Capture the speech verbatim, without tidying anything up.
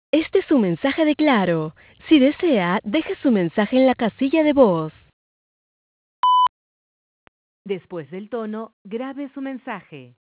Este es su mensaje de Claro. Si desea, deje su mensaje en la casilla de voz. Después del tono, grabe su mensaje.